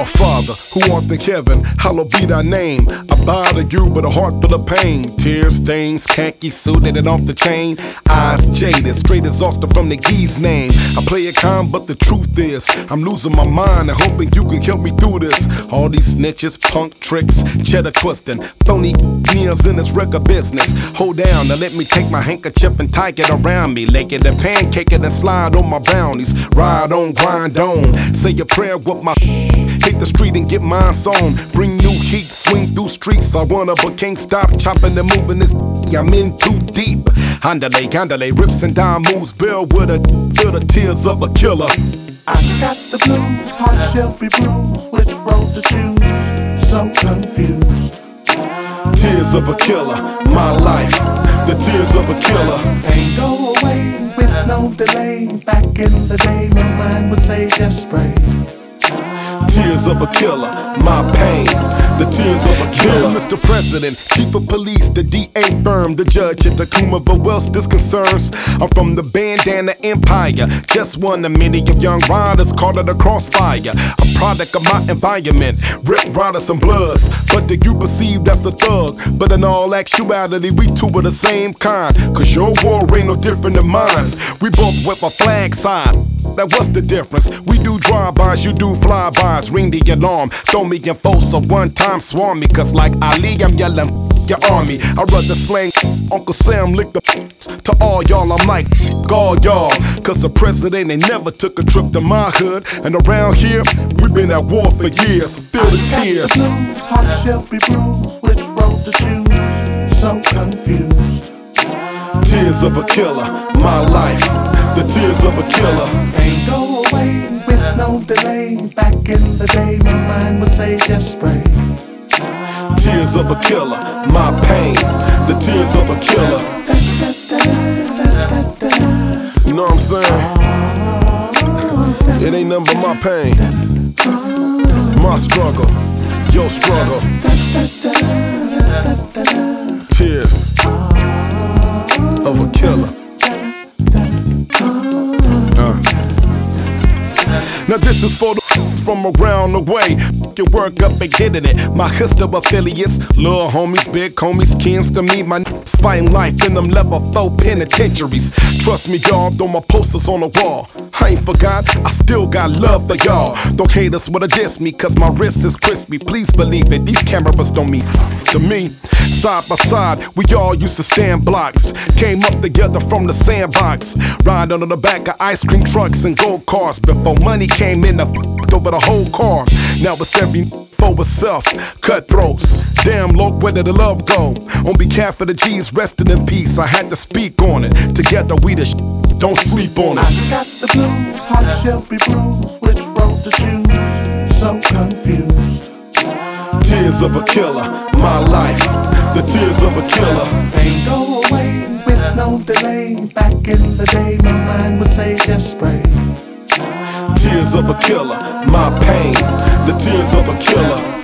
Our Father, who art in heaven, hallowed be thy name. I bow to you with a heart full of pain. Tear stains, khaki suited and off the chain. Eyes jaded, straight exhausted from the gee's name. I play it calm, but the truth is I'm losing my mind and hoping you can help me through this. All these snitches, punk tricks, cheddar twisting, phony meals in this record business. Hold down, now let me take my handkerchief and tie it around me. Lick it and pancake it and slide on my brownies. Ride on, grind on, say a prayer with my hit the street and get mine on. Bring new heat, swing through streets. I wanna but can't stop chopping and moving this. I'm in too deep. Handale, rips and dime moves. Bill with a feel the tears of a killer. I got the blues, heart shall be bruised. Which road to choose? So confused. Tears of a killer, my life. The tears of a killer. Ain't go away with no delay. Back in the day, my mind would say just pray. Tears of a killer, my pain. The tears of a killer. Mr. President, Chief of Police, the DA firm, the judge at the Kumava Wells disconcerns. I'm from the bandana empire, just one of many of young riders caught in the crossfire. A product of my environment, rip riders and bloods. But do you perceive that's a thug? But in all actuality, we two are the same kind. Cause your war ain't no different than mine. We both whip a flag side. Now what's the difference? We do drive-bys, you do fly-bys. Ring the alarm, throw me in full, so one time swarm me. Cause like Ali, I'm yelling your army. I'd rather slang Uncle Sam lick the to all y'all. I'm like all y'all. Cause the president ain't never took a trip to my hood. And around here, we've been at war for years. Feel the tears. The blues, heart shall be bruised. Which road to choose? So confused. Tears of a killer, my life. The tears of a killer. Ain't go away with no delay. Back in the day, my mind would say just pray. Tears of a killer, my pain. The tears of a killer. You know what I'm saying? It ain't nothing but my pain, my struggle, your struggle. Tears of a killer. Now this is for the from around the way. Your work up and getting it. My history affiliates, little homies, big homies, kins to me. My fighting life in them level 4 penitentiaries. Trust me, y'all, throw my posters on the wall. I ain't forgot, I still got love for y'all. Don't hate us with a diss me, cause my wrist is crispy. Please believe it, these cameras don't mean to me. Side by side, we all used to stand blocks. Came up together from the sandbox. Ride under the back of ice cream trucks and gold cars. Before money came in, I f***ed over the whole car. Now it's every for itself, cutthroats. Damn, Lord, where did the love go? On behalf of the G's, resting in peace, I had to speak on it. Together we the don't sleep on it. I got the blues, heart shall be bruised. Which road to choose? So confused. Tears of a killer, my life. The tears of a killer. Ain't go away with no delay. Back in the day, my mind would say just pray. Tears of a killer, my pain. The tears of a killer.